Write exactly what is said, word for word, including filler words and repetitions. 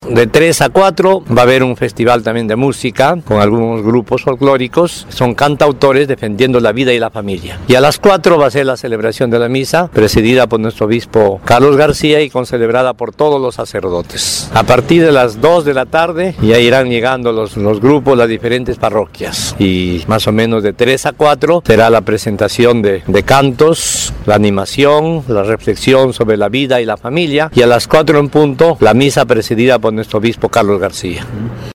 De tres a cuatro va a haber un festival también de música con algunos grupos folclóricos, son cantautores defendiendo la vida y la familia. Y a las cuatro va a ser la celebración de la misa, presidida por nuestro obispo Carlos García y concelebrada por todos los sacerdotes. A partir de las dos de la tarde ya irán llegando los, los grupos, las diferentes parroquias. Y más o menos de tres a cuatro será la presentación de, de cantos, la animación, la reflexión sobre la vida y la familia. Y a las cuatro en punto, la misa presidida por nuestro obispo Carlos García.